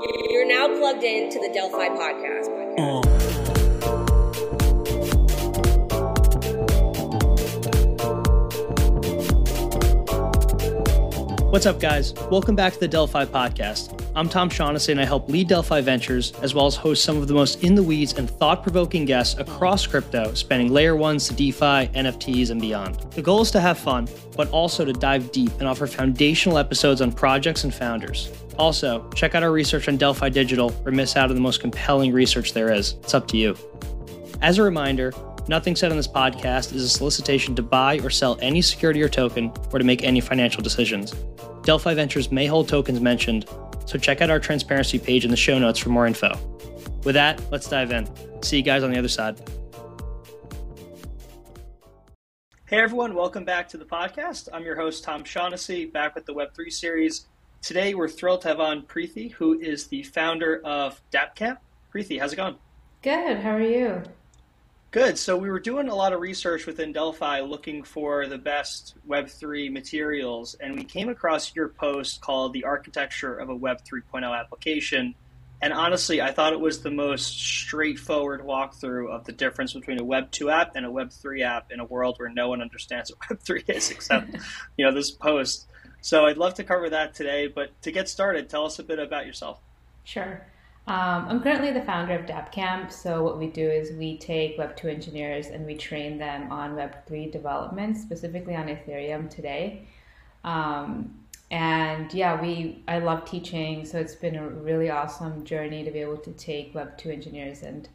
You're now plugged in to the Delphi podcast. What's up, guys? Welcome back to the Delphi podcast. I'm Tom Shaughnessy, and I help lead Delphi Ventures, as well as host some of the most in-the-weeds and thought-provoking guests across crypto, spanning layer ones to DeFi, NFTs, and beyond. The goal is to have fun, but also to dive deep and offer foundational episodes on projects and founders. Also, check out our research on Delphi Digital or miss out on the most compelling research there is. It's up to you. As a reminder, nothing said on this podcast is a solicitation to buy or sell any security or token or to make any financial decisions. Delphi Ventures may hold tokens mentioned, so check out our transparency page in the show notes for more info. With that, let's dive in. See you guys on the other side. Hey everyone, welcome back to the podcast. I'm your host, Tom Shaughnessy, back with the Web3 series. Today, we're thrilled to have on Preethi, who is the founder of DappCamp. Preethi, how's it going? Good, how are you? Good. So we were doing a lot of research within Delphi looking for the best Web3 materials, and we came across your post called The Architecture of a Web 3.0 Application. And honestly, I thought it was the most straightforward walkthrough of the difference between a Web 2 app and a Web 3 app in a world where no one understands what Web 3 is except this post. So I'd love to cover that today, but to get started, tell us a bit about yourself. Sure. I'm currently the founder of DappCamp. So what we do is we take Web 2 engineers and we train them on Web 3 development, specifically on Ethereum today. I love teaching. So it's been a really awesome journey to be able to take Web 2 engineers and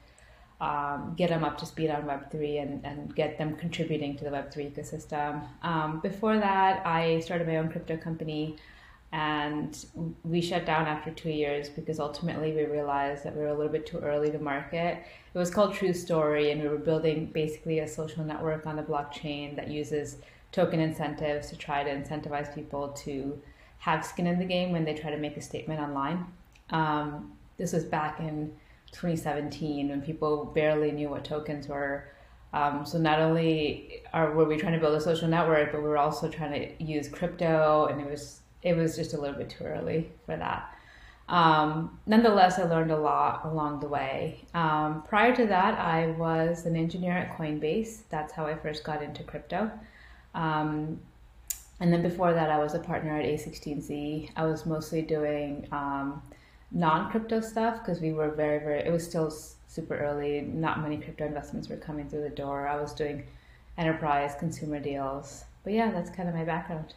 get them up to speed on Web 3 and get them contributing to the Web 3 ecosystem. Before that, I started my own crypto company. And we shut down after 2 years because ultimately we realized that we were a little bit too early to market. It was called True Story, and we were building basically a social network on the blockchain that uses token incentives to try to incentivize people to have skin in the game when they try to make a statement online. This was back in 2017 when people barely knew what tokens were. So not only were we trying to build a social network, but we were also trying to use crypto, and it was just a little bit too early for that. Nonetheless, I learned a lot along the way. Prior to that, I was an engineer at Coinbase. That's how I first got into crypto. And then before that, I was a partner at A16Z. I was mostly doing non-crypto stuff because we were it was still super early. Not many crypto investments were coming through the door. I was doing enterprise consumer deals. But yeah, that's kind of my background.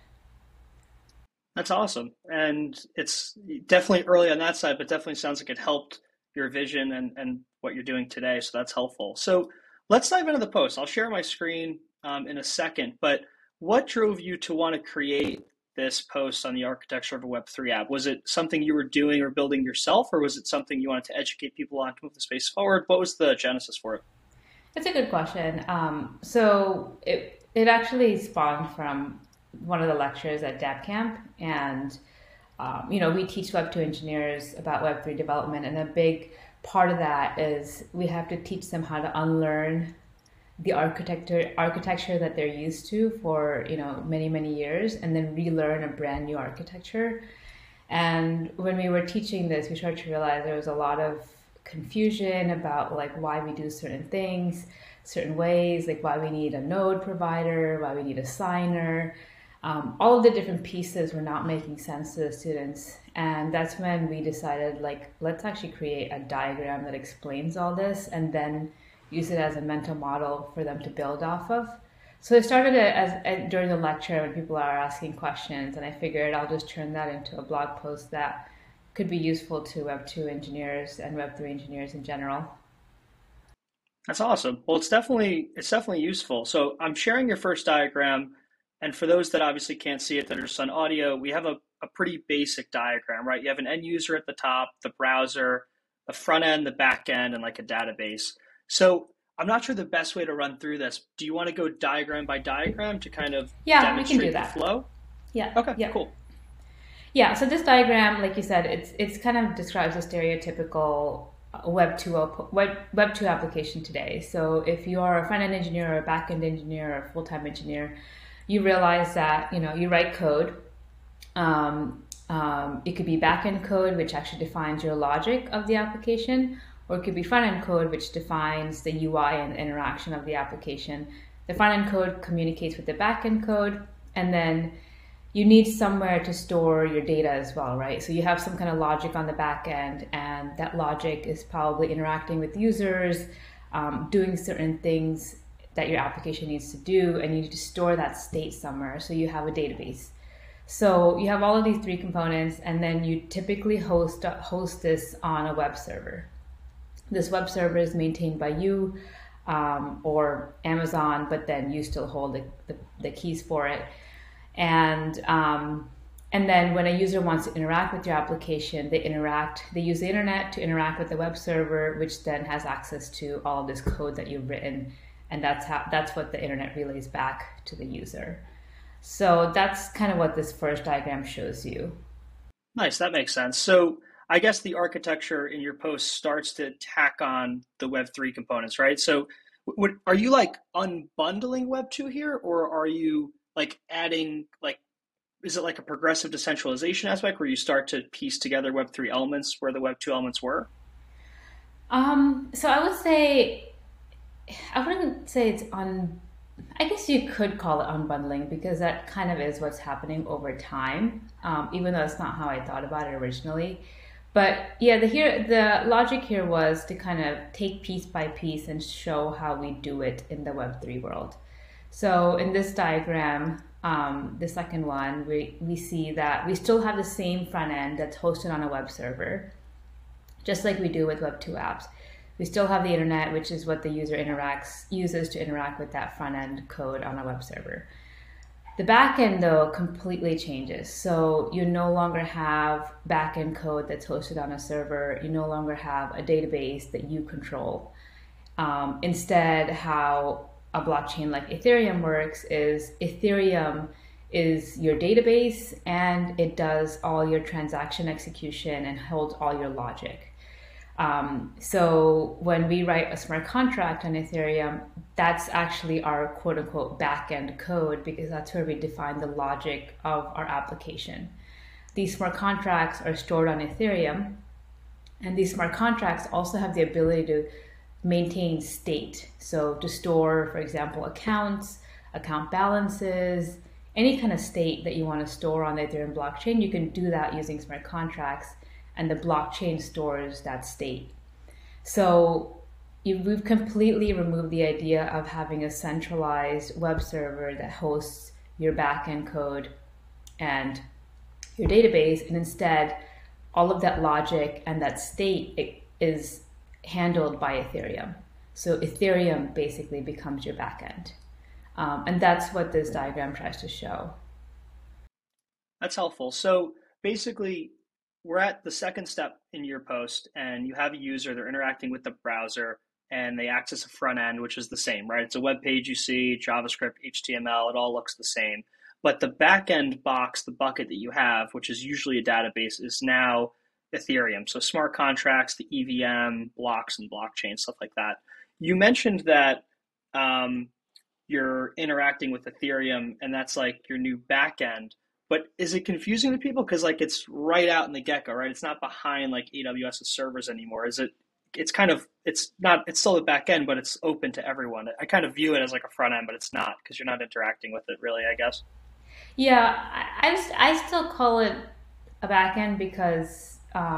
That's awesome. And it's definitely early on that side, but definitely sounds like it helped your vision and what you're doing today. So that's helpful. So let's dive into the post. I'll share my screen in a second, but what drove you to want to create this post on the architecture of a Web3 app? Was it something you were doing or building yourself, or was it something you wanted to educate people on to move the space forward? What was the genesis for it? That's a good question. So it actually spawned from one of the lectures at DappCamp, and we teach Web 2 engineers about Web 3 development, and a big part of that is we have to teach them how to unlearn the architecture that they're used to for many years, and then relearn a brand new architecture. And when we were teaching this, we started to realize there was a lot of confusion about why we do certain things certain ways, why we need a node provider, why we need a signer. All of the different pieces were not making sense to the students. And that's when we decided, let's actually create a diagram that explains all this and then use it as a mental model for them to build off of. So it started during the lecture when people are asking questions, and I figured I'll just turn that into a blog post that could be useful to Web 2 engineers and Web 3 engineers in general. That's awesome. Well, it's definitely useful. So I'm sharing your first diagram. And for those that obviously can't see it, that are just on audio, we have a pretty basic diagram, right? You have an end user at the top, the browser, the front end, the back end, and a database. So I'm not sure the best way to run through this. Do you want to go diagram by diagram to kind of demonstrate we can do that. The flow? Yeah. Okay, yeah. Cool. Yeah, so this diagram, like you said, it's kind of describes a stereotypical Web 2 application today. So if you are a front-end engineer or a back-end engineer or a full-time engineer, you realize that you write code, It could be backend code, which actually defines your logic of the application, or it could be front-end code, which defines the UI and interaction of the application. The front-end code communicates with the back-end code, and then you need somewhere to store your data as well, right? So you have some kind of logic on the back end, and that logic is probably interacting with users, doing certain things that your application needs to do, and you need to store that state somewhere. So you have a database. So you have all of these three components, and then you typically host this on a web server. This web server is maintained by you or Amazon, but then you still hold the keys for it. And then when a user wants to interact with your application, they use the internet to interact with the web server, which then has access to all of this code that you've written. And that's what the internet relays back to the user. So that's kind of what this first diagram shows you. Nice, that makes sense. So I guess the architecture in your post starts to tack on the Web3 components, right? So are you like unbundling Web2 here, or are you like adding, like, is it like a progressive decentralization aspect where you start to piece together Web3 elements where the Web2 elements were? So I wouldn't say it's I guess you could call it unbundling, because that kind of is what's happening over time, even though it's not how I thought about it originally. But yeah, the logic here was to kind of take piece by piece and show how we do it in the Web3 world. So in this diagram, the second one, we see that we still have the same front end that's hosted on a web server, just like we do with Web2 apps. We still have the internet, which is what the user uses to interact with that front end code on a web server. The backend, though, completely changes. So you no longer have backend code that's hosted on a server. You no longer have a database that you control. Instead, how a blockchain like Ethereum works is Ethereum is your database, and it does all your transaction execution and holds all your logic. So when we write a smart contract on Ethereum, that's actually our quote unquote backend code, because that's where we define the logic of our application. These smart contracts are stored on Ethereum, and these smart contracts also have the ability to maintain state. So to store, for example, accounts, account balances, any kind of state that you want to store on the Ethereum blockchain, you can do that using smart contracts, and the blockchain stores that state. So we've completely removed the idea of having a centralized web server that hosts your backend code and your database, and instead, all of that logic and that state is handled by Ethereum. So Ethereum basically becomes your backend. And that's what this diagram tries to show. That's helpful. So basically, we're at the second step in your post, and you have a user, they're interacting with the browser, and they access a front end, which is the same, right? It's a web page you see, JavaScript, HTML, it all looks the same. But the backend box, the bucket that you have, which is usually a database, is now Ethereum. So smart contracts, the EVM, blocks and blockchain, stuff like that. You mentioned that you're interacting with Ethereum, and that's like your new backend. But is it confusing to people? Because like it's right out in the get-go, right? It's not behind like AWS's servers anymore. It's still a back end, but it's open to everyone. I kind of view it as like a front end, but it's not, because you're not interacting with it really, I guess. Yeah, I still call it a back end, because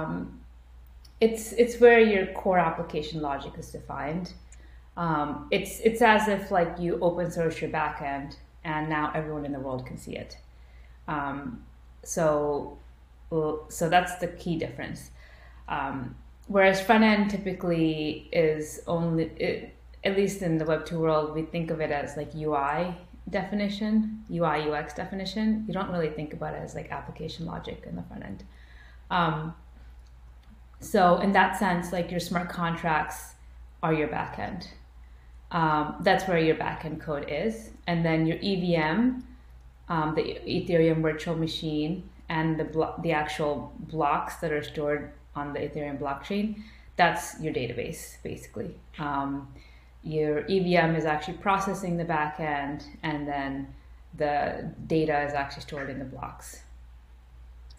it's where your core application logic is defined. It's as if like you open source your backend, and now everyone in the world can see it. So that's the key difference. Whereas front end typically is at least in the Web2 world, we think of it as like UI UX definition. You don't really think about it as like application logic in the front end. So in that sense, like your smart contracts are your backend. That's where your backend code is. And then your EVM, the Ethereum virtual machine, and the actual blocks that are stored on the Ethereum blockchain, that's your database, basically. Your EVM is actually processing the backend, and then the data is actually stored in the blocks.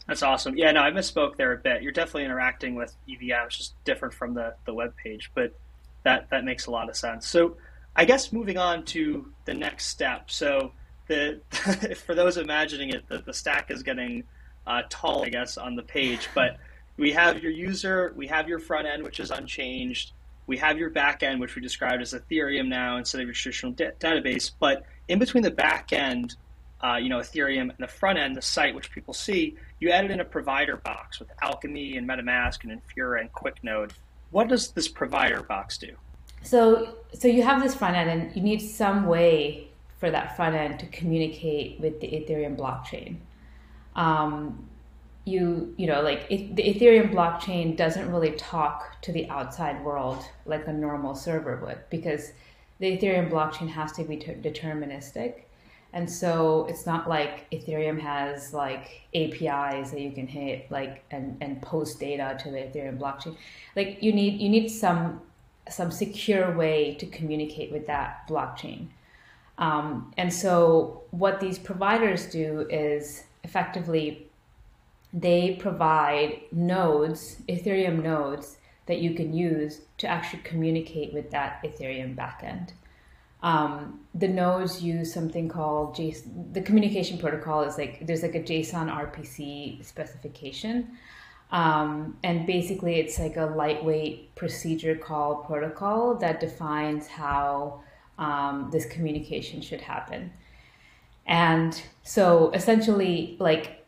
That's awesome. Yeah, no, I misspoke there a bit. You're definitely interacting with EVM. It's just different from the web page, but that makes a lot of sense. So I guess moving on to the next step. So the for those imagining it, the stack is getting tall, I guess, on the page. But we have your user, we have your front end, which is unchanged. We have your back end, which we described as Ethereum now instead of your traditional database. But in between the back end, Ethereum, and the front end, the site, which people see, you added in a provider box with Alchemy and MetaMask and Infura and QuickNode. What does this provider box do? So you have this front end, and you need some way for that front end to communicate with the Ethereum blockchain. Um, the Ethereum blockchain doesn't really talk to the outside world like a normal server would, because the Ethereum blockchain has to be deterministic. And so it's not like Ethereum has like APIs that you can hit and post data to the Ethereum blockchain. Like you need some secure way to communicate with that blockchain. And so what these providers do is effectively they provide nodes, Ethereum nodes, that you can use to actually communicate with that Ethereum backend. The nodes use something called JSON. The communication protocol is there's a JSON RPC specification. And basically it's like a lightweight procedure call protocol that defines how this communication should happen. And so essentially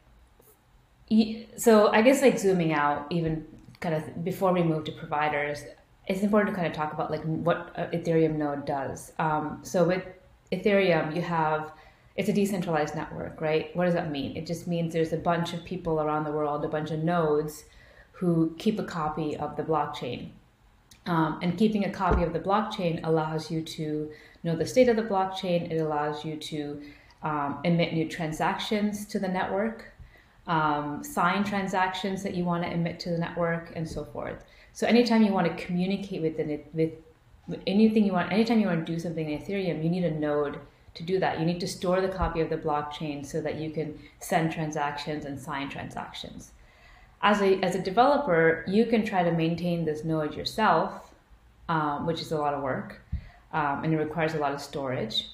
so I guess zooming out even kind of before we move to providers, it's important to kind of talk about what Ethereum node does. So with Ethereum, it's a decentralized network, right? What does that mean? It just means there's a bunch of people around the world, a bunch of nodes who keep a copy of the blockchain. And keeping a copy of the blockchain allows you to know the state of the blockchain. It allows you to emit new transactions to the network, sign transactions that you want to emit to the network, and so forth. So anytime you want to communicate with anything you want, anytime you want to do something in Ethereum, you need a node to do that. You need to store the copy of the blockchain so that you can send transactions and sign transactions. As a developer, you can try to maintain this node yourself, which is a lot of work, and it requires a lot of storage.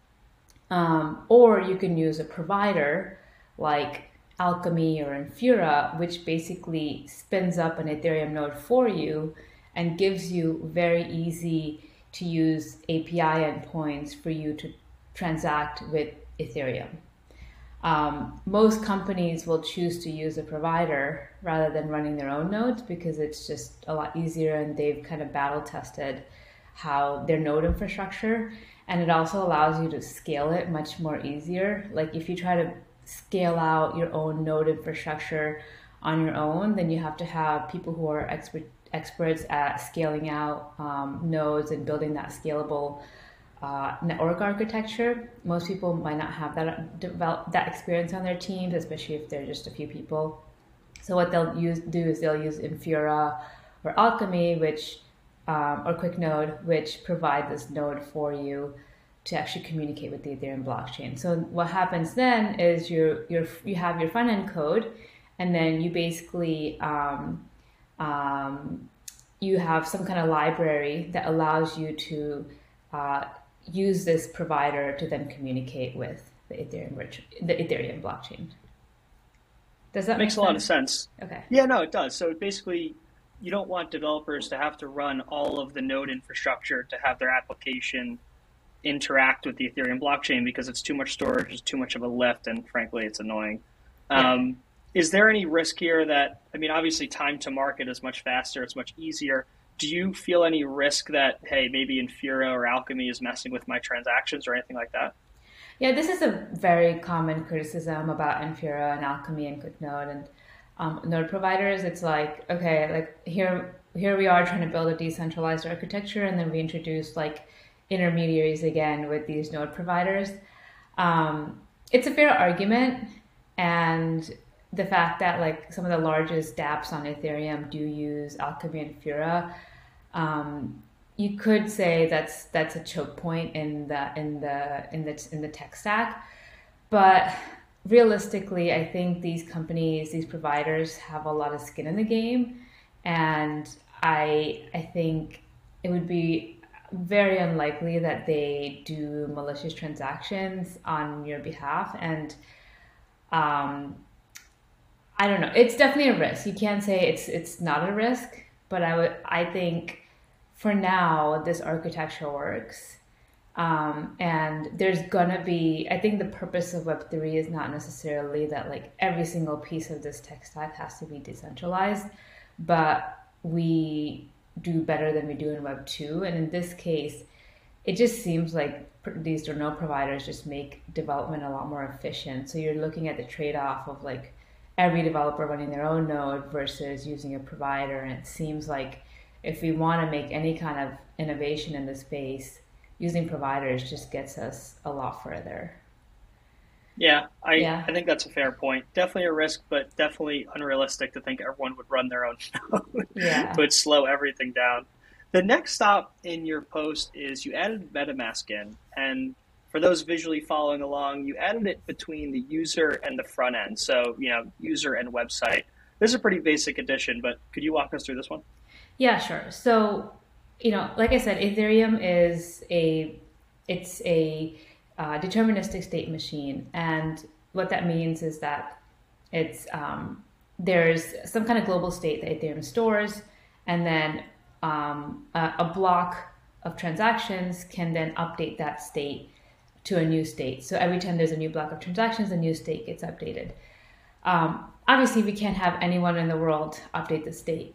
Or you can use a provider like Alchemy or Infura, which basically spins up an Ethereum node for you and gives you very easy to use API endpoints for you to transact with Ethereum. Most companies will choose to use a provider rather than running their own nodes because it's just a lot easier, and they've kind of battle tested how their node infrastructure, and it also allows you to scale it much more easier. Like if you try to scale out your own node infrastructure on your own, then you have to have people who are experts at scaling out nodes and building that scalable network architecture. Most people might not have that experience on their teams, especially if they're just a few people. So what they'll do is they'll use Infura or Alchemy, or QuickNode, which provide this node for you to actually communicate with the Ethereum blockchain. So what happens then is you have your front end code, and then you basically you have some kind of library that allows you to use this provider to then communicate with the Ethereum blockchain. Does that make sense? Makes a lot of sense. Okay. Yeah, no, it does. So basically, you don't want developers to have to run all of the node infrastructure to have their application interact with the Ethereum blockchain because it's too much storage, it's too much of a lift, and frankly, it's annoying. Yeah. Is there any risk here that, obviously time to market is much faster, it's much easier. Do you feel any risk that, hey, maybe Infura or Alchemy is messing with my transactions or anything like that? Yeah, this is a very common criticism about Infura and Alchemy and QuickNode and node providers. It's like, okay, like here we are trying to build a decentralized architecture, and then we introduce intermediaries again with these node providers. It's a fair argument, and the fact that some of the largest dApps on Ethereum do use Alchemy and Infura, you could say that's a choke point in the tech stack. But realistically, I think these companies, these providers have a lot of skin in the game. And I think it would be very unlikely that they do malicious transactions on your behalf. And I don't know. It's definitely a risk. You can't say it's not a risk, but I think for now this architecture works. And there's gonna be, I think the purpose of Web3 is not necessarily that like every single piece of this tech stack has to be decentralized, but we do better than we do in Web2. And in this case, it just seems like these node providers just make development a lot more efficient. So you're looking at the trade-off of like every developer running their own node versus using a provider. And it seems like if we want to make any kind of innovation in the space, using providers just gets us a lot further. Yeah, I think that's a fair point. Definitely a risk, but definitely unrealistic to think everyone would run their own node. Yeah. Would slow everything down. The next stop in your post is you added MetaMask in, and for those visually following along, you added it between the user and the front end. So, user and website. This is a pretty basic addition, but could you walk us through this one? Yeah, sure. So, like I said, Ethereum is a deterministic state machine. And what that means is that it's there's some kind of global state that Ethereum stores, and then a block of transactions can then update that state to a new state. So every time there's a new block of transactions, a new state gets updated. Obviously, we can't have anyone in the world update the state.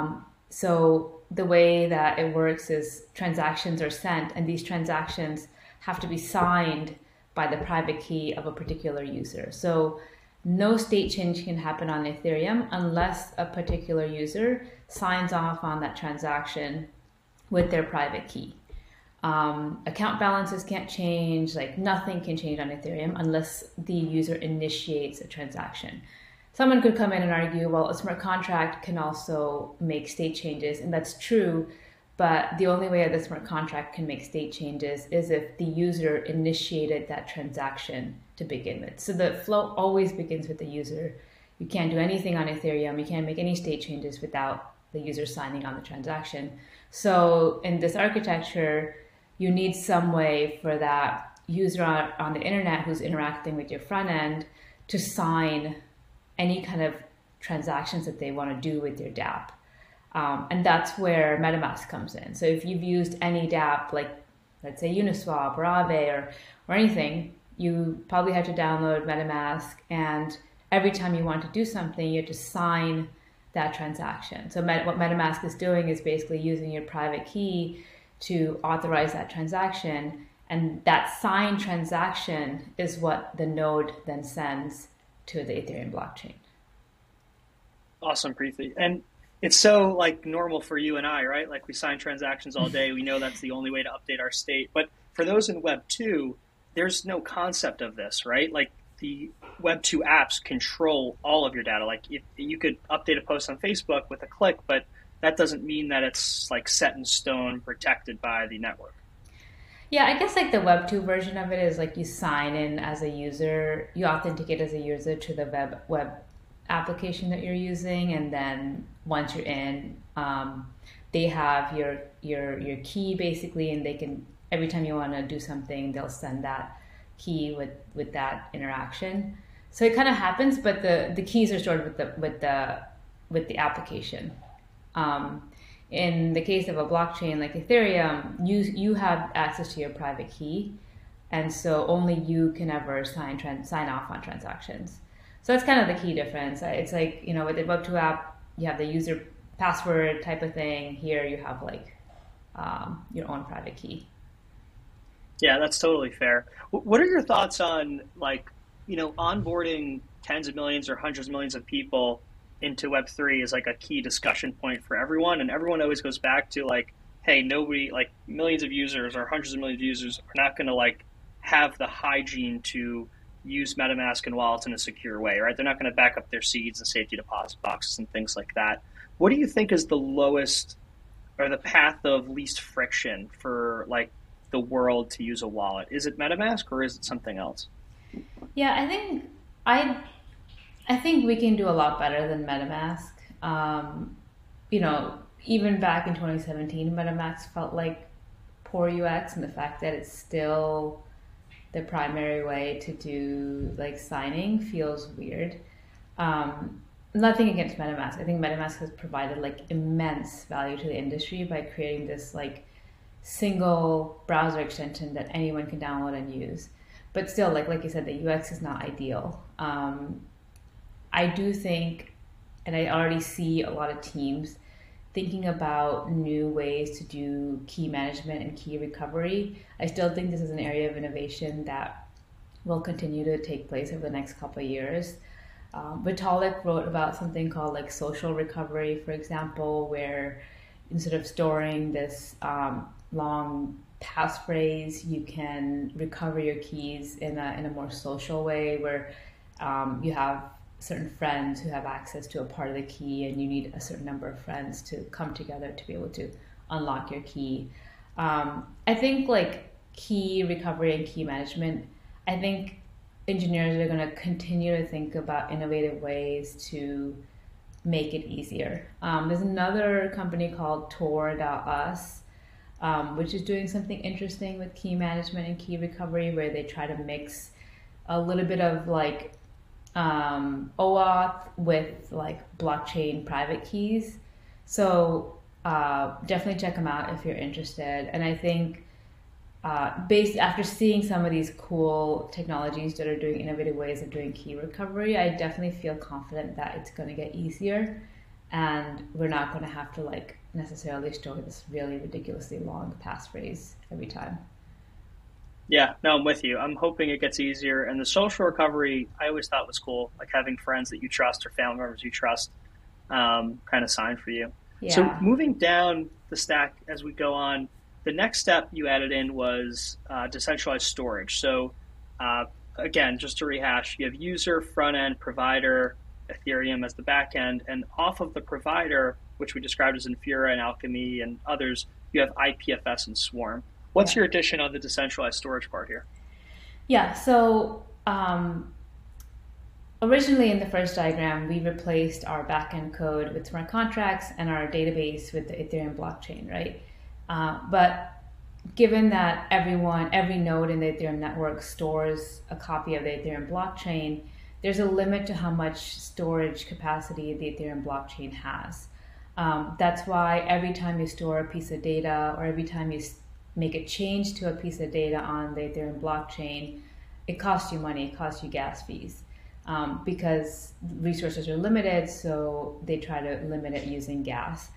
So the way that it works is transactions are sent, and these transactions have to be signed by the private key of a particular user. So no state change can happen on Ethereum unless a particular user signs off on that transaction with their private key. Account balances can't change, like nothing can change on Ethereum unless the user initiates a transaction. Someone could come in and argue, well, a smart contract can also make state changes, and that's true, but the only way that the smart contract can make state changes is if the user initiated that transaction to begin with. So the flow always begins with the user. You can't do anything on Ethereum. You can't make any state changes without the user signing on the transaction. So in this architecture, you need some way for that user on the internet who's interacting with your front end to sign any kind of transactions that they want to do with your dApp. And that's where MetaMask comes in. So if you've used any dApp, like let's say Uniswap or Aave or anything, you probably have to download MetaMask, and every time you want to do something, you have to sign that transaction. So what MetaMask is doing is basically using your private key to authorize that transaction, and that signed transaction is what the node then sends to the Ethereum blockchain. Awesome, Preeti. And it's so like normal for you and I, right? Like we sign transactions all day. We know that's the only way to update our state. But for those in Web 2, there's no concept of this, right? Like the Web 2 apps control all of your data. Like if you could update a post on Facebook with a click, but that doesn't mean that it's like set in stone, protected by the network. Yeah, I guess like the Web 2 version of it is like you sign in as a user, you authenticate as a user to the web application that you're using, and then once you're in, they have your key basically, and they can, every time you want to do something, they'll send that key with that interaction. So it kind of happens, but the keys are stored with the application. In the case of a blockchain like Ethereum, you have access to your private key, and so only you can ever sign off on transactions. So that's kind of the key difference. It's like, with the Web2 app, you have the user password type of thing. Here you have like your own private key. Yeah, that's totally fair. What are your thoughts on like, onboarding tens of millions or hundreds of millions of people into Web3 is like a key discussion point for everyone, and everyone always goes back to like, hey, nobody, like millions of users or hundreds of millions of users are not going to like have the hygiene to use MetaMask and wallets in a secure way, right? They're not going to back up their seeds and safety deposit boxes and things like that. What do you think is the lowest or the path of least friction for like the world to use a wallet? Is it MetaMask or is it something else? Yeah, I think I think we can do a lot better than MetaMask. You know, even back in 2017, MetaMask felt like poor UX, and the fact that it's still the primary way to do like signing feels weird. Nothing against MetaMask. I think MetaMask has provided like immense value to the industry by creating this like single browser extension that anyone can download and use. But still, like you said, the UX is not ideal. I do think, and I already see a lot of teams thinking about new ways to do key management and key recovery. I still think this is an area of innovation that will continue to take place over the next couple of years. Vitalik wrote about something called like social recovery, for example, where instead of storing this long passphrase, you can recover your keys in a more social way, where you have certain friends who have access to a part of the key, and you need a certain number of friends to come together to be able to unlock your key. I think like key recovery and key management, I think engineers are going to continue to think about innovative ways to make it easier. There's another company called Tor.us, which is doing something interesting with key management and key recovery, where they try to mix a little bit of like OAuth with like blockchain private keys. So definitely check them out if you're interested. And I think after seeing some of these cool technologies that are doing innovative ways of doing key recovery, I definitely feel confident that it's going to get easier, and we're not going to have to like necessarily store this really ridiculously long passphrase every time. Yeah, no, I'm with you. I'm hoping it gets easier. And the social recovery, I always thought was cool, like having friends that you trust or family members you trust kind of sign for you. Yeah. So moving down the stack as we go on, the next step you added in was decentralized storage. So again, just to rehash, you have user, front end, provider, Ethereum as the back end, and off of the provider, which we described as Infura and Alchemy and others, you have IPFS and Swarm. What's your addition on the decentralized storage part here? Yeah, so originally in the first diagram, we replaced our backend code with smart contracts and our database with the Ethereum blockchain, right? But given that every node in the Ethereum network stores a copy of the Ethereum blockchain, there's a limit to how much storage capacity the Ethereum blockchain has. That's why every time you store a piece of data, or every time you make a change to a piece of data on the Ethereum blockchain, it costs you money, it costs you gas fees, because resources are limited, so they try to limit it using gas.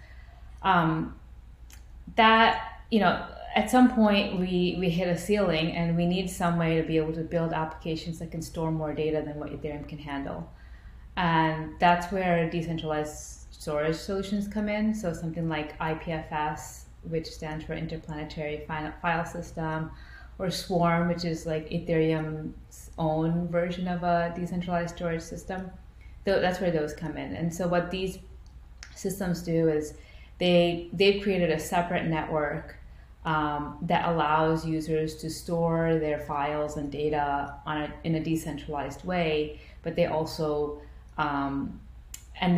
At some point we hit a ceiling, and we need some way to be able to build applications that can store more data than what Ethereum can handle. And that's where decentralized storage solutions come in. So something like IPFS, which stands for Interplanetary File System, or Swarm, which is like Ethereum's own version of a decentralized storage system. That's where those come in. And so what these systems do is they've created a separate network that allows users to store their files and data in a decentralized way, but they also for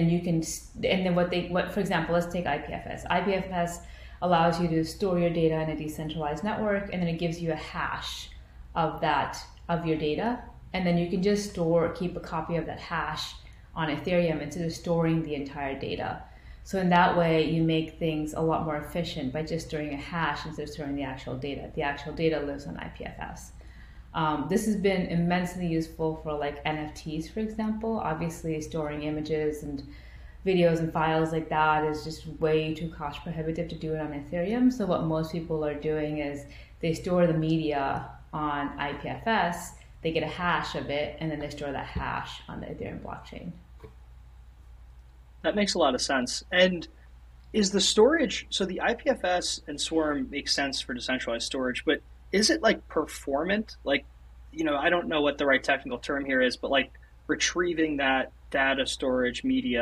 example, let's take IPFS. IPFS allows you to store your data in a decentralized network, and then it gives you a hash of your data, and then you can just keep a copy of that hash on Ethereum instead of storing the entire data. So in that way, you make things a lot more efficient by just storing a hash instead of storing the actual data. The actual data lives on IPFS. This has been immensely useful for like NFTs, for example. Obviously, storing images and videos and files like that is just way too cost prohibitive to do it on Ethereum. So what most people are doing is they store the media on IPFS, they get a hash of it, and then they store that hash on the Ethereum blockchain. That makes a lot of sense. And is the storage, so the IPFS and Swarm makes sense for decentralized storage, but is it like performant? Like, I don't know what the right technical term here is, but like retrieving that data storage media,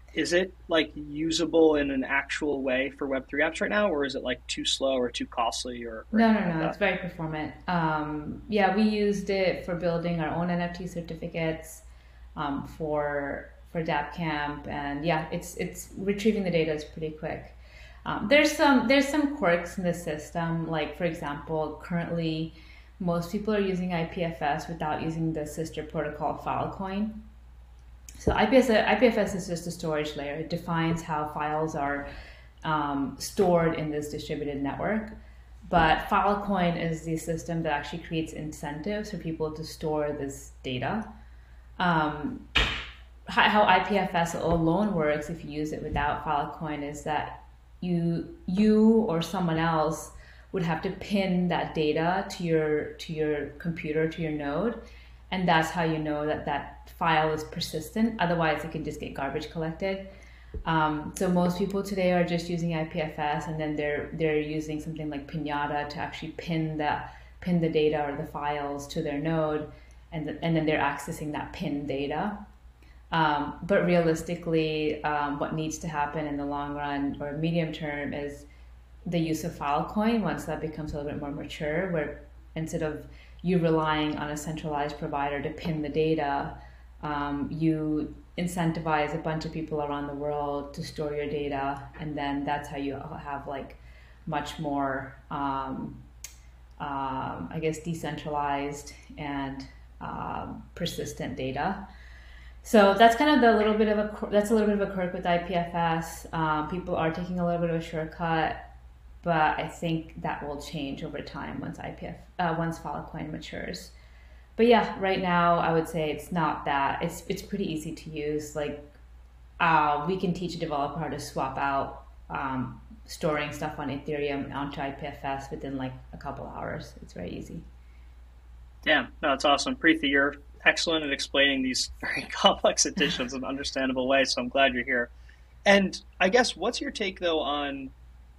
Is it like usable in an actual way for Web3 apps right now, or is it like too slow or too costly or No, no, anything like no. It's that? very performant. Yeah, we used it for building our own NFT certificates for DAppCamp, and yeah, it's retrieving the data is pretty quick. There's some quirks in the system. Like for example, currently most people are using IPFS without using the sister protocol Filecoin. So IPFS is just a storage layer. It defines how files are stored in this distributed network. But Filecoin is the system that actually creates incentives for people to store this data. Um, how IPFS alone works, if you use it without Filecoin, is that you or someone else would have to pin that data to your computer, to your node, and that's how you know that that file is persistent. Otherwise, it can just get garbage collected. So most people today are just using IPFS, and then they're using something like Pinata to actually pin the data or the files to their node, and then they're accessing that pinned data. But realistically, what needs to happen in the long run or medium term is the use of Filecoin once that becomes a little bit more mature, where instead of you relying on a centralized provider to pin the data, you incentivize a bunch of people around the world to store your data, and then that's how you have like much more, I guess, decentralized and persistent data. So that's kind of that's a little bit of a quirk with IPFS. People are taking a little bit of a shortcut, but I think that will change over time once Filecoin matures. But yeah, right now I would say it's not that. It's pretty easy to use. Like we can teach a developer how to swap out storing stuff on Ethereum onto IPFS within like a couple hours. It's very easy. Damn, no, that's awesome. Preeti, you're excellent at explaining these very complex additions in an understandable way, so I'm glad you're here. And I guess what's your take though on,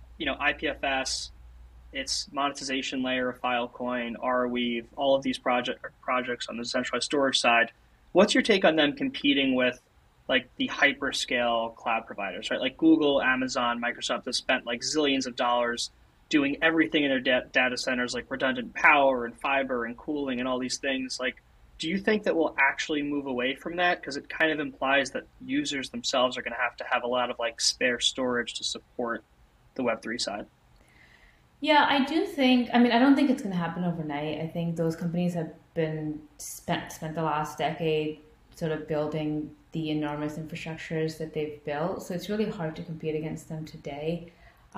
IPFS, its monetization layer of Filecoin, Arweave, all of these projects on the centralized storage side. What's your take on them competing with like the hyperscale cloud providers, right? Like Google, Amazon, Microsoft have spent like zillions of dollars doing everything in their data centers, like redundant power and fiber and cooling and all these things. Like, do you think that we'll actually move away from that? Because it kind of implies that users themselves are going to have a lot of like spare storage to support the Web3 side. Yeah, I do think. I mean, I don't think it's going to happen overnight. I think those companies have been spent the last decade sort of building the enormous infrastructures that they've built. So it's really hard to compete against them today.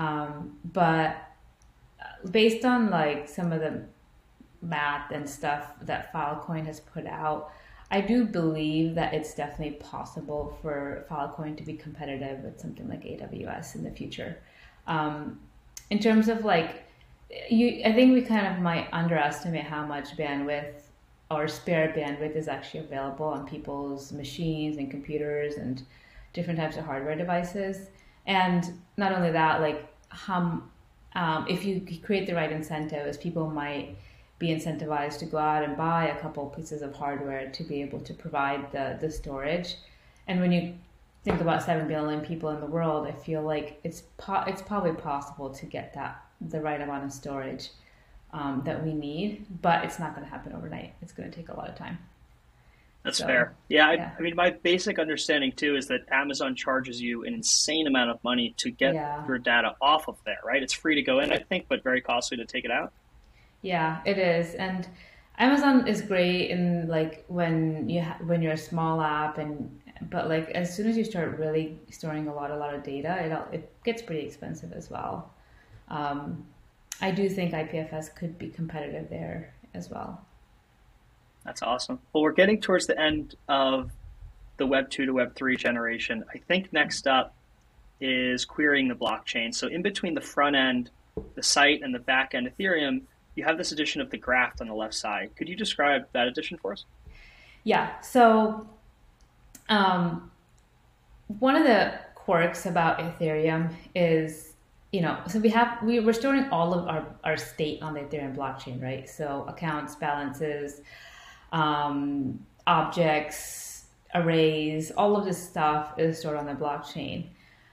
But based on like some of the math and stuff that Filecoin has put out, I do believe that it's definitely possible for Filecoin to be competitive with something like AWS in the future. Um, in terms of like, I think we kind of might underestimate how much bandwidth or spare bandwidth is actually available on people's machines and computers and different types of hardware devices. And not only that, like if you create the right incentives, people might be incentivized to go out and buy a couple pieces of hardware to be able to provide the storage. And when you think about 7 billion people in the world, I feel like it's probably possible to get the right amount of storage that we need, but it's not going to happen overnight. It's going to take a lot of time. That's So, fair. Yeah, yeah, I mean, my basic understanding too is that Amazon charges you an insane amount of money to get yeah, your data off of there, right? It's free to go in, I think, but very costly to take it out. yeah, it is. And Amazon is great in like when you're a small app, and but like as soon as you start really storing a lot of data, it gets pretty expensive as well. Um, I do think IPFS could be competitive there as well. That's awesome. Well, we're getting towards the end of the Web 2 to Web 3 generation. I think next up is querying the blockchain. So in between the front end, the site, and the back end Ethereum, you have this addition of the graph on the left side. Could you describe that addition for us? Yeah. So um, one of the quirks about Ethereum is, so we're storing all of our state on the Ethereum blockchain, right? So accounts, balances, objects, arrays, all of this stuff is stored on the blockchain.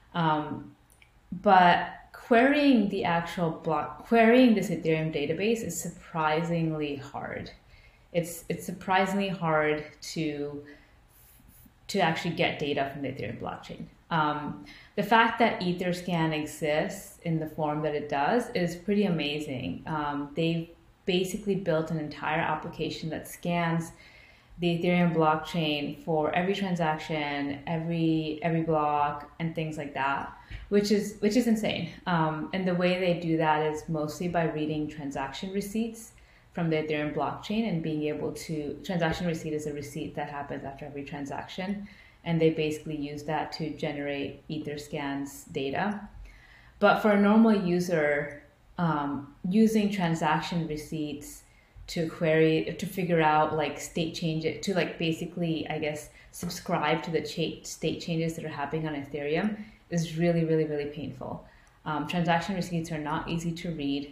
But querying querying this Ethereum database is surprisingly hard. It's surprisingly hard to actually get data from the Ethereum blockchain. The fact that Etherscan exists in the form that it does is pretty amazing. They've basically built an entire application that scans the Ethereum blockchain for every transaction, every block, and things like that, which is insane. And the way they do that is mostly by reading transaction receipts from the Ethereum blockchain and being able to, transaction receipt is a receipt that happens after every transaction. And they basically use that to generate Etherscan's data. But for a normal user, using transaction receipts to query, to figure out like state changes, to like basically, I guess, subscribe to the state changes that are happening on Ethereum is really, really, really painful. Transaction receipts are not easy to read,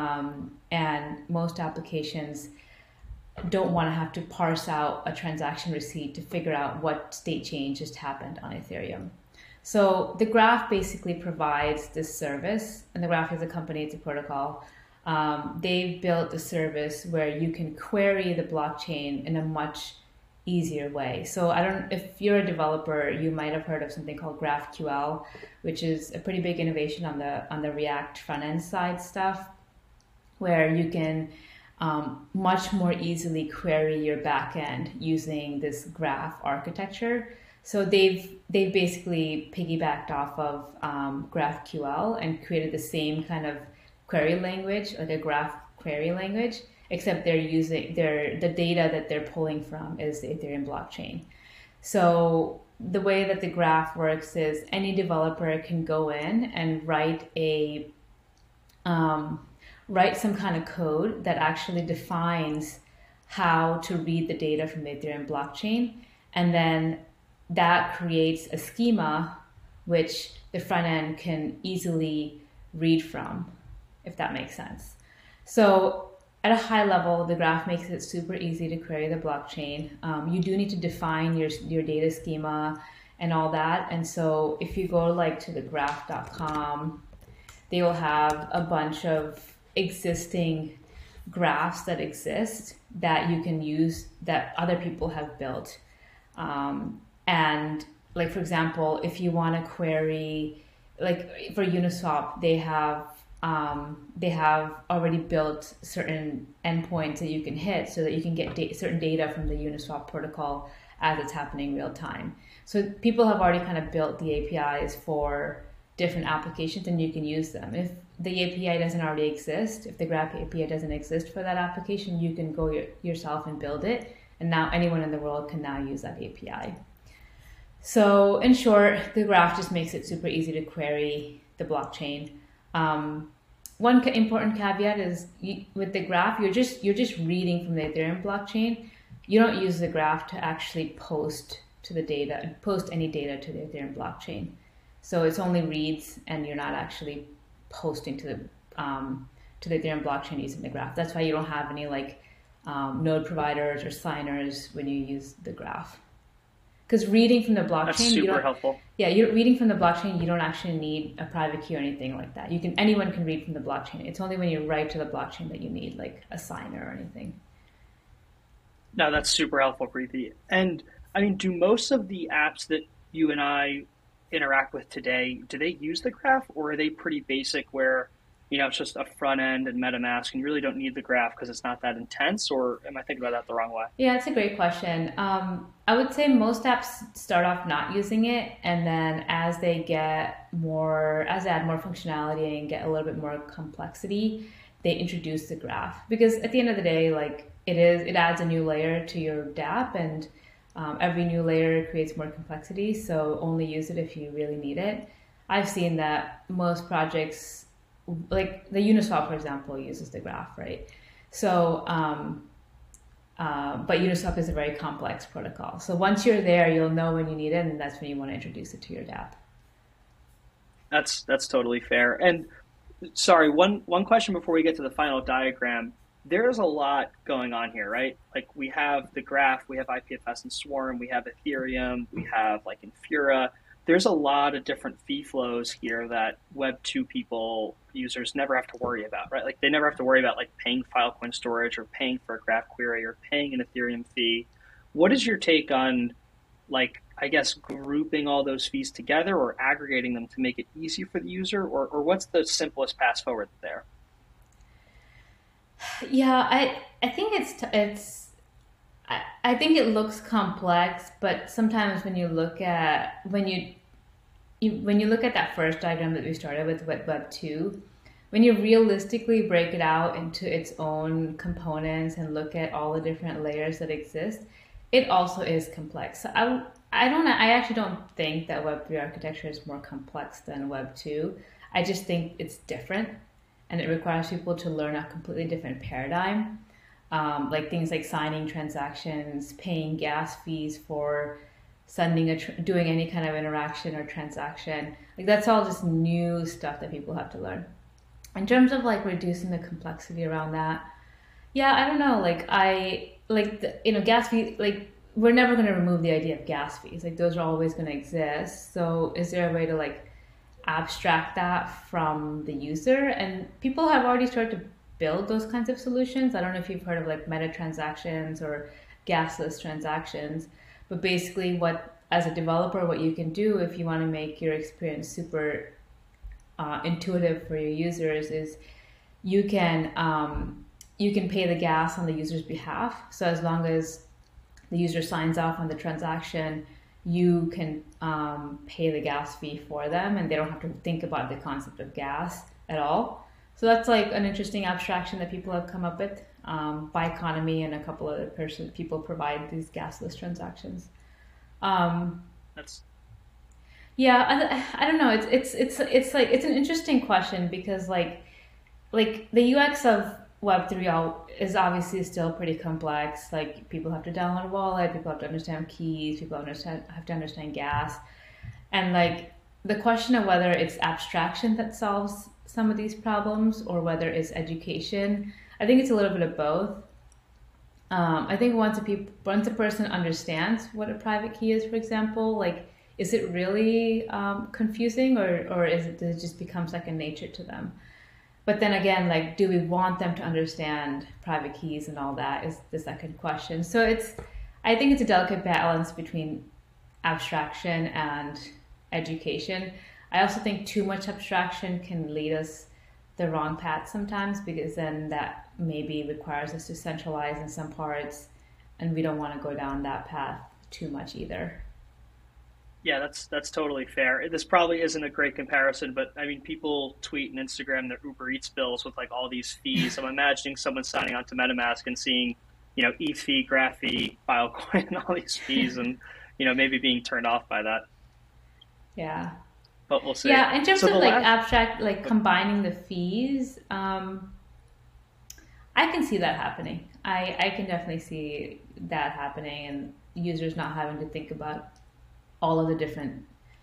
and most applications don't want to have to parse out a transaction receipt to figure out what state change just happened on Ethereum. So the Graph basically provides this service, and the Graph is a company, it's a protocol. They've built a service where you can query the blockchain in a much easier way. So if you're a developer, you might have heard of something called GraphQL, which is a pretty big innovation on the React front end side stuff, where you can much more easily query your backend using this graph architecture. So they've basically piggybacked off of GraphQL and created the same kind of query language, like a graph query language, except they're using the data that they're pulling from is the Ethereum blockchain. So the way that the Graph works is any developer can go in and write some kind of code that actually defines how to read the data from the Ethereum blockchain. And then that creates a schema which the front end can easily read from, if that makes sense. So at a high level, the Graph makes it super easy to query the blockchain. You do need to define your data schema and all that. And so if you go like to the graph.com, they will have a bunch of existing graphs that exist that you can use that other people have built. And like, for example, if you want to query, like for Uniswap, they have already built certain endpoints that you can hit so that you can get certain data from the Uniswap protocol as it's happening real time. So people have already kind of built the APIs for different applications, and you can use them. If the API doesn't already exist, if the Graph API doesn't exist for that application, you can go yourself and build it. And now anyone in the world can now use that API. So in short, the Graph just makes it super easy to query the blockchain. One important caveat is with the Graph, you're just reading from the Ethereum blockchain. You don't use the Graph to actually post any data to the Ethereum blockchain. So it's only reads, and you're not actually posting to the Ethereum blockchain using the Graph. That's why you don't have any node providers or signers when you use the Graph. Because reading from the blockchain, that's super helpful. Yeah, you're reading from the blockchain. You don't actually need a private key or anything like that. Anyone can read from the blockchain. It's only when you write to the blockchain that you need like a signer or anything. No, that's super helpful, Preeti. And I mean, do most of the apps that you and I interact with today, do they use the Graph, or are they pretty basic where, it's just a front end and MetaMask and you really don't need the Graph because it's not that intense? Or am I thinking about that the wrong way? Yeah, it's a great question. I would say most apps start off not using it, and then as they add more functionality and get a little bit more complexity, they introduce the Graph. Because at the end of the day, it adds a new layer to your dApp, and every new layer creates more complexity, so only use it if you really need it. I've seen that most projects, like the Uniswap, for example, uses the Graph, right? So, but Uniswap is a very complex protocol. So once you're there, you'll know when you need it, and that's when you want to introduce it to your dApp. That's totally fair. And sorry, one question before we get to the final diagram. there's a lot going on here, right? Like we have the graph, we have IPFS and Swarm, we have Ethereum, we have like Infura. There's a lot of different fee flows here that Web 2 people, users never have to worry about, right? Like they never have to worry about like paying Filecoin storage or paying for a graph query or paying an Ethereum fee. What is your take on like, I guess, grouping all those fees together or aggregating them to make it easy for the user, or what's the simplest path forward there? Yeah, I think I think it looks complex, but sometimes when you look at when you look at that first diagram that we started with Web 2, when you realistically break it out into its own components and look at all the different layers that exist, it also is complex. So I actually don't think that Web 3 architecture is more complex than Web 2. I just think it's different and it requires people to learn a completely different paradigm. Like things like signing transactions, paying gas fees for doing any kind of interaction or transaction. Like that's all just new stuff that people have to learn. In terms of like reducing the complexity around that, yeah, I don't know. Gas fees. Like we're never going to remove the idea of gas fees. Like those are always going to exist. So is there a way to like abstract that from the user? And people have already started to build those kinds of solutions. I don't know if you've heard of like meta transactions or gasless transactions, but basically as a developer, what you can do if you want to make your experience super intuitive for your users is you can pay the gas on the user's behalf. So as long as the user signs off on the transaction, you can pay the gas fee for them, and they don't have to think about the concept of gas at all. So that's like an interesting abstraction that people have come up with. Bioeconomy and a couple other people provide these gasless transactions. That's I don't know. It's like it's an interesting question because like the UX of Web3 is obviously still pretty complex. Like people have to download a wallet, people have to understand keys, people have to understand gas, and like the question of whether it's abstraction that solves some of these problems or whether it's education. I think it's a little bit of both. I think once a person understands what a private key is, for example, like is it really confusing or does it just become second nature to them? But then again, like, do we want them to understand private keys and all that is the second question. So I think it's a delicate balance between abstraction and education. I also think too much abstraction can lead us the wrong path sometimes because then that maybe requires us to centralize in some parts, and we don't want to go down that path too much either. Yeah, that's totally fair. This probably isn't a great comparison, but I mean, people tweet and Instagram their Uber Eats bills with like all these fees. I'm imagining someone signing on to MetaMask and seeing, ETH fee, Graph fee, Filecoin, and all these fees, and maybe being turned off by that. Yeah. But we'll see. Yeah, in terms of like abstract, like combining the fees, I can see that happening. I can definitely see that happening, and users not having to think about all of the different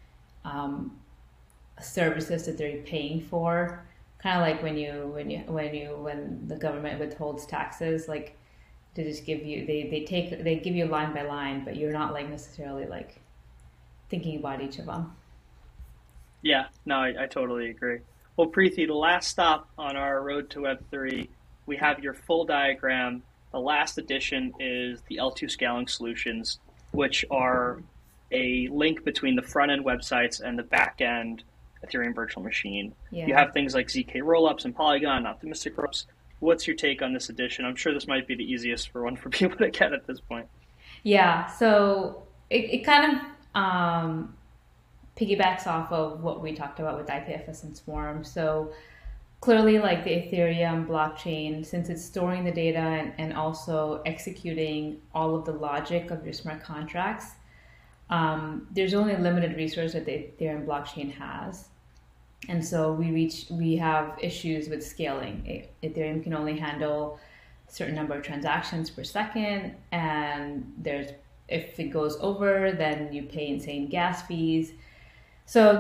services that they're paying for. Kind of like when the government withholds taxes, like they just give you they give you line by line, but you're not like necessarily like thinking about each of them. Yeah, no, I totally agree. Well, Preeti, the last stop on our road to Web3, we have your full diagram. The last addition is the L2 scaling solutions, which are a link between the front-end websites and the back-end Ethereum virtual machine. Yeah. You have things like ZK rollups and Polygon, optimistic rollups. What's your take on this addition? I'm sure this might be the easiest for people to get at this point. Yeah, so it kind of piggybacks off of what we talked about with IPFS and Swarm. So clearly, like the Ethereum blockchain, since it's storing the data and also executing all of the logic of your smart contracts, there's only a limited resource that the Ethereum blockchain has. And so we have issues with scaling. Ethereum can only handle a certain number of transactions per second, and if it goes over, then you pay insane gas fees. So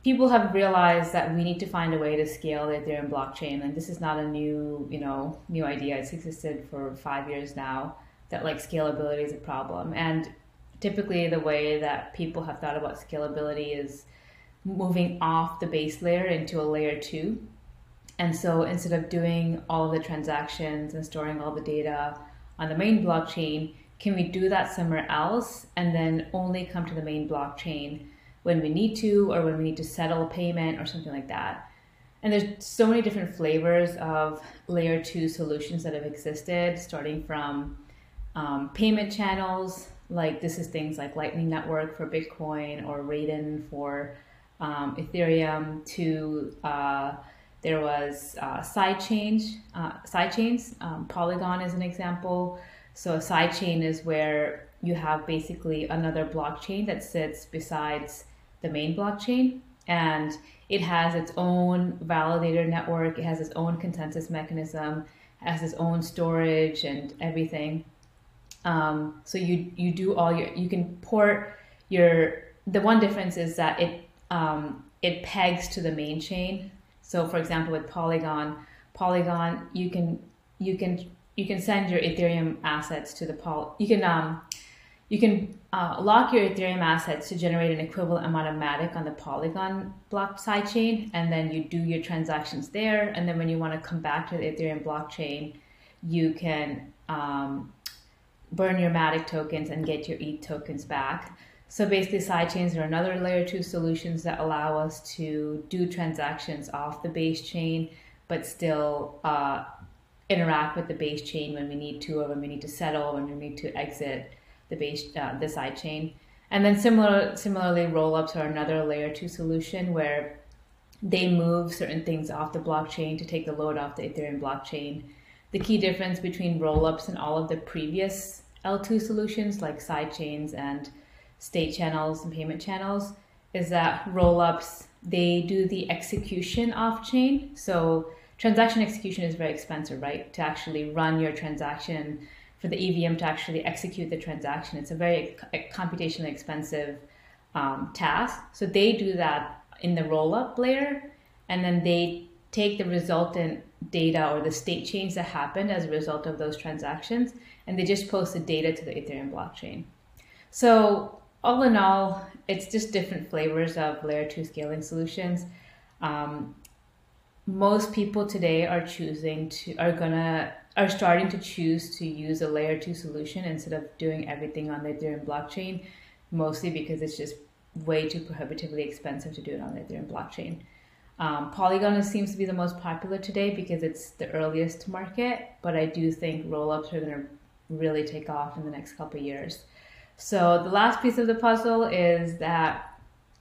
people have realized that we need to find a way to scale the Ethereum blockchain, and this is not a new idea. It's existed for 5 years now. That like scalability is a problem, and typically the way that people have thought about scalability is moving off the base layer into a layer 2. And so instead of doing all of the transactions and storing all the data on the main blockchain, can we do that somewhere else and then only come to the main blockchain when we need to, or when we need to settle a payment or something like that? And there's so many different flavors of layer 2 solutions that have existed, starting from payment channels, like this is things like Lightning Network for Bitcoin or Raiden for Ethereum, to there was sidechains. Polygon is an example. So a sidechain is where you have basically another blockchain that sits besides the main blockchain, and it has its own validator network. It has its own consensus mechanism, has its own storage and everything. So you do all you can port the one difference is that it pegs to the main chain. So for example, with Polygon, you can send your Ethereum assets to you can lock your Ethereum assets to generate an equivalent amount of Matic on the Polygon block sidechain, and then you do your transactions there. And then when you want to come back to the Ethereum blockchain, you can burn your Matic tokens and get your ETH tokens back. So basically, sidechains are another layer 2 solutions that allow us to do transactions off the base chain, but still interact with the base chain when we need to, or when we need to settle, when we need to exit the side chain. And then similarly, rollups are another layer 2 solution where they move certain things off the blockchain to take the load off the Ethereum blockchain. The key difference between rollups and all of the previous L2 solutions like sidechains and state channels and payment channels is that rollups, they do the execution off chain. So transaction execution is very expensive, right? To actually run your transaction, for the EVM to actually execute the transaction, it's a very computationally expensive task. So they do that in the rollup layer, and then they take the resultant data or the state change that happened as a result of those transactions, and they just post the data to the Ethereum blockchain. So all in all, it's just different flavors of layer 2 scaling solutions. Most people today are starting to choose to use a layer 2 solution instead of doing everything on the Ethereum blockchain, mostly because it's just way too prohibitively expensive to do it on the Ethereum blockchain. Polygon seems to be the most popular today because it's the earliest to market, but I do think rollups are going to really take off in the next couple of years. So the last piece of the puzzle is that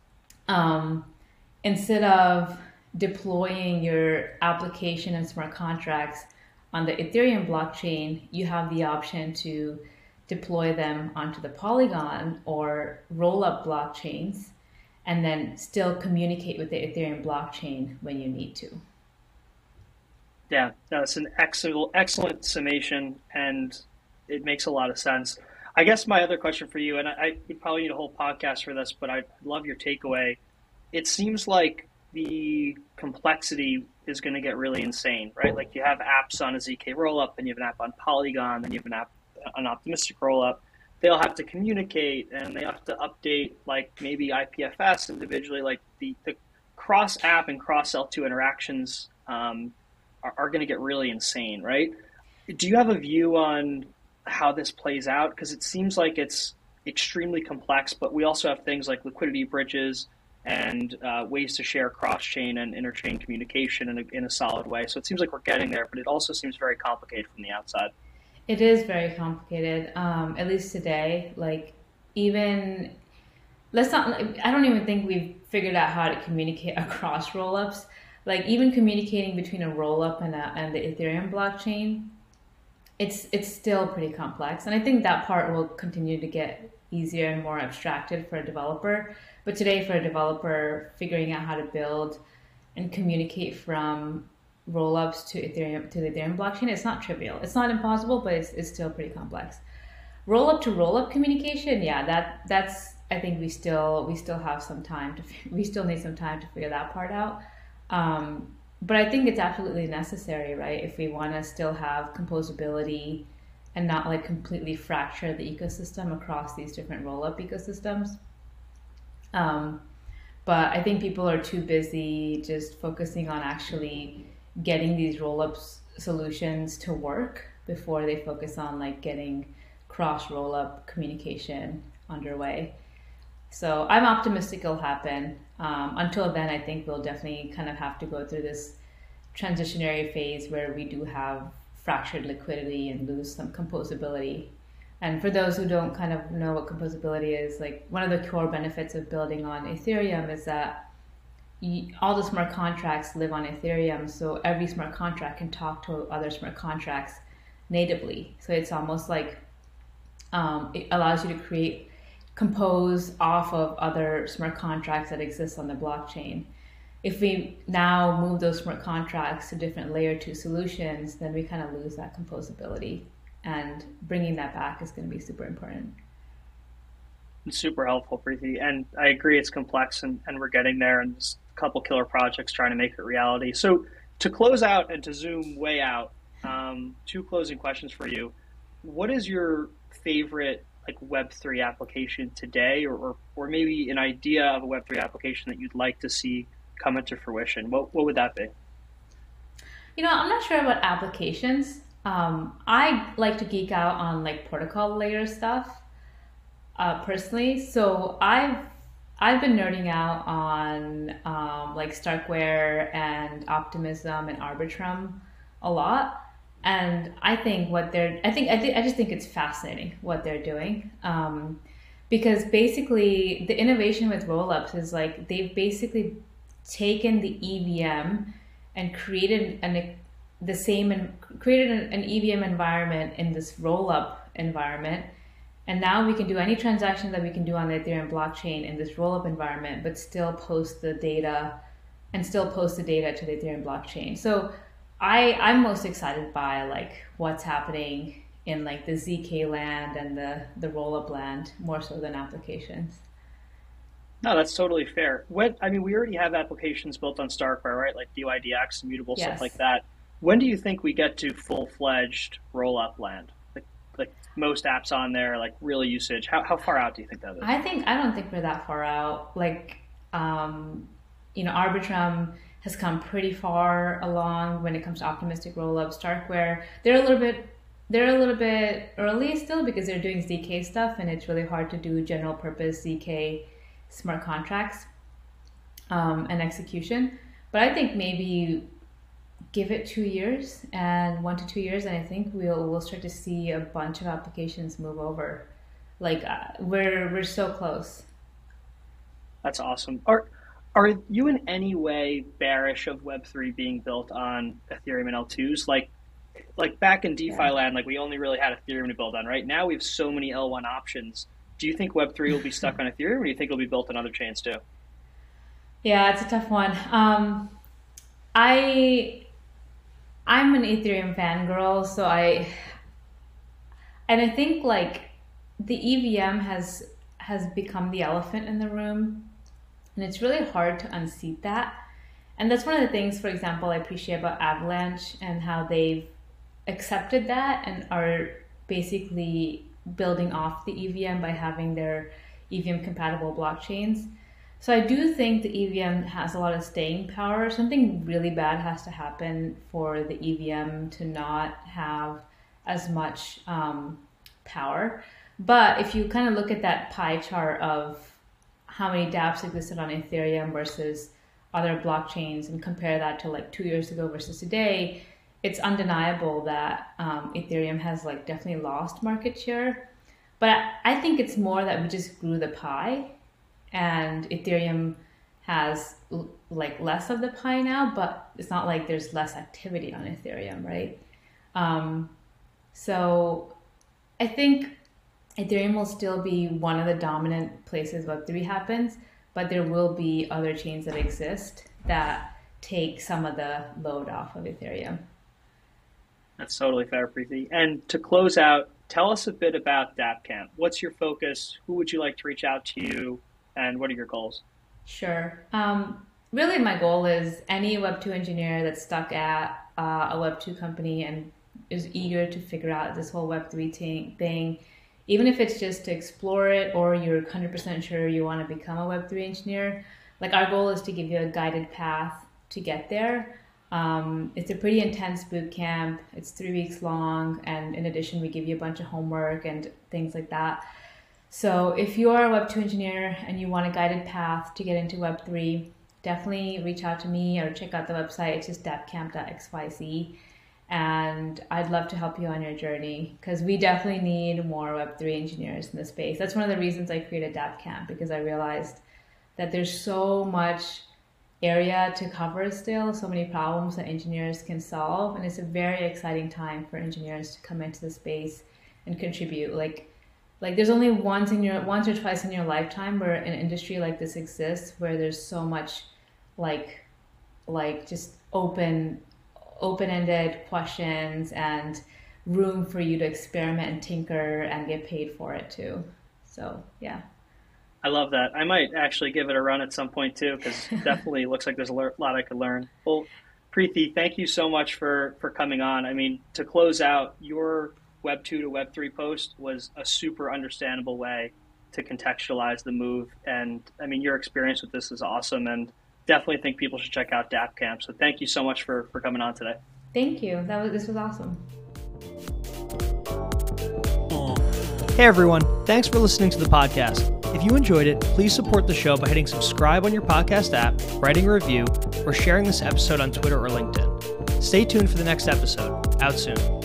instead of deploying your application and smart contracts on the Ethereum blockchain, you have the option to deploy them onto the Polygon or rollup blockchains, and then still communicate with the Ethereum blockchain when you need to. Yeah, that's an excellent summation, and it makes a lot of sense. I guess my other question for you, and I would probably need a whole podcast for this, but I'd love your takeaway. It seems like the complexity is going to get really insane, right? Like you have apps on a ZK rollup, and you have an app on Polygon, then you have an app on Optimistic rollup. They'll have to communicate, and they have to update like maybe IPFS individually. Like the cross app and cross L2 interactions are going to get really insane, right? Do you have a view on how this plays out? Because it seems like it's extremely complex, but we also have things like liquidity bridges and ways to share cross-chain and interchain communication in a solid way. So it seems like we're getting there, but it also seems very complicated from the outside. It is very complicated, at least today. Like I don't even think we've figured out how to communicate across rollups. Like even communicating between a rollup and the Ethereum blockchain, it's still pretty complex. And I think that part will continue to get easier and more abstracted for a developer. But today, for a developer, figuring out how to build and communicate from rollups to the Ethereum blockchain, it's not trivial. It's not impossible, but it's still pretty complex. Rollup to rollup communication, yeah, that's I think we still have some time we still need some time to figure that part out. But I think it's absolutely necessary, right? If we want to still have composability and not like completely fracture the ecosystem across these different roll-up ecosystems. But I think people are too busy just focusing on actually getting these roll-ups solutions to work before they focus on like getting cross roll-up communication underway. So I'm optimistic it'll happen. Until then, I think we'll definitely kind of have to go through this transitionary phase where we do have fractured liquidity and lose some composability. And for those who don't kind of know what composability is, like one of the core benefits of building on Ethereum is that all the smart contracts live on Ethereum, so every smart contract can talk to other smart contracts natively. So it's almost like it allows you to compose off of other smart contracts that exist on the blockchain. If we now move those smart contracts to different layer 2 solutions, then we kind of lose that composability. And bringing that back is going to be super important. It's super helpful, Preeti. And I agree it's complex and we're getting there, and there's a couple killer projects trying to make it reality. So to close out and to zoom way out, 2 closing questions for you. What is your favorite like Web3 application today, or maybe an idea of a Web3 application that you'd like to see come into fruition? What would that be? I'm not sure about applications. I like to geek out on like protocol layer stuff personally. So I've been nerding out on like Starkware and Optimism and Arbitrum a lot. And I think I just think it's fascinating what they're doing. Because basically the innovation with rollups is like they've basically taken the EVM and created an EVM environment in this rollup environment. And now we can do any transaction that we can do on the Ethereum blockchain in this rollup environment, but still post the data to the Ethereum blockchain. So I'm most excited by like what's happening in like the ZK land and the rollup land more so than applications. No, that's totally fair. We already have applications built on Starkware, right? Like DYDX, immutable, yes. Stuff like that. When do you think we get to full-fledged rollup land? Like most apps on there, like real usage. How far out do you think that is? I don't think we're that far out. Like, Arbitrum has come pretty far along when it comes to optimistic rollups. Starkware, they're a little bit early still because they're doing ZK stuff, and it's really hard to do general purpose ZK smart contracts and execution. But I think maybe give it 2 years, and 1 to 2 years, and I think we'll start to see a bunch of applications move over. Like we're so close. That's awesome. Are you in any way bearish of Web3 being built on Ethereum and L2s? Like back in DeFi land, like we only really had Ethereum to build on. Right now we have so many L1 options. Do you think Web3 will be stuck on Ethereum, or do you think it'll be built on other chains too? Yeah, it's a tough one. I'm an Ethereum fangirl, so I think like the EVM has become the elephant in the room, and it's really hard to unseat that. And that's one of the things, for example, I appreciate about Avalanche and how they've accepted that and are basically building off the EVM by having their EVM compatible blockchains. So I do think the EVM has a lot of staying power. Something really bad has to happen for the EVM to not have as much power. But if you kind of look at that pie chart of how many dApps existed on Ethereum versus other blockchains and compare that to like 2 years ago versus today, it's undeniable that Ethereum has like definitely lost market share. But I think it's more that we just grew the pie, and Ethereum has like less of the pie now, but it's not like there's less activity on Ethereum, right? So I think Ethereum will still be one of the dominant places Web3 happens, but there will be other chains that exist that take some of the load off of Ethereum. That's totally fair, Preeti. And to close out, tell us a bit about DappCamp. What's your focus? Who would you like to reach out to you? And what are your goals? Sure. Really, my goal is any Web2 engineer that's stuck at a Web2 company and is eager to figure out this whole Web3 thing, even if it's just to explore it or you're 100% sure you want to become a Web3 engineer. Like, our goal is to give you a guided path to get there. It's a pretty intense boot camp. It's 3 weeks long. And in addition, we give you a bunch of homework and things like that. So if you are a Web2 engineer and you want a guided path to get into Web3, definitely reach out to me or check out the website. It's just dappcamp.xyz. And I'd love to help you on your journey because we definitely need more Web3 engineers in the space. That's one of the reasons I created DappCamp, because I realized that there's so much area to cover still, so many problems that engineers can solve. And it's a very exciting time for engineers to come into the space and contribute. Like there's only once or twice in your lifetime where an industry like this exists, where there's so much like just open-ended questions and room for you to experiment and tinker and get paid for it too. So yeah. I love that. I might actually give it a run at some point too, because definitely looks like there's a lot I could learn. Well, Preethi, thank you so much for coming on. I mean, to close out, your Web 2 to Web 3 post was a super understandable way to contextualize the move. And I mean, your experience with this is awesome, and definitely think people should check out DappCamp. So thank you so much for coming on today. Thank you. This was awesome. Hey everyone, thanks for listening to the podcast. If you enjoyed it, please support the show by hitting subscribe on your podcast app, writing a review, or sharing this episode on Twitter or LinkedIn. Stay tuned for the next episode. Out soon.